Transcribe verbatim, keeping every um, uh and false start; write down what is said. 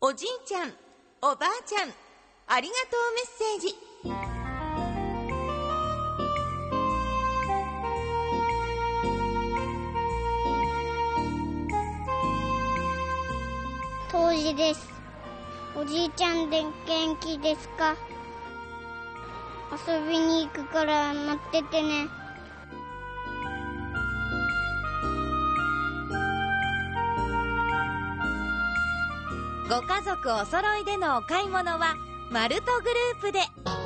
おじいちゃん、おばあちゃん、ありがとうメッセージ。 当時です。おじいちゃんで元気ですか？遊びに行くから待っててね。 ご家族お揃いでのお買い物はマルトグループで。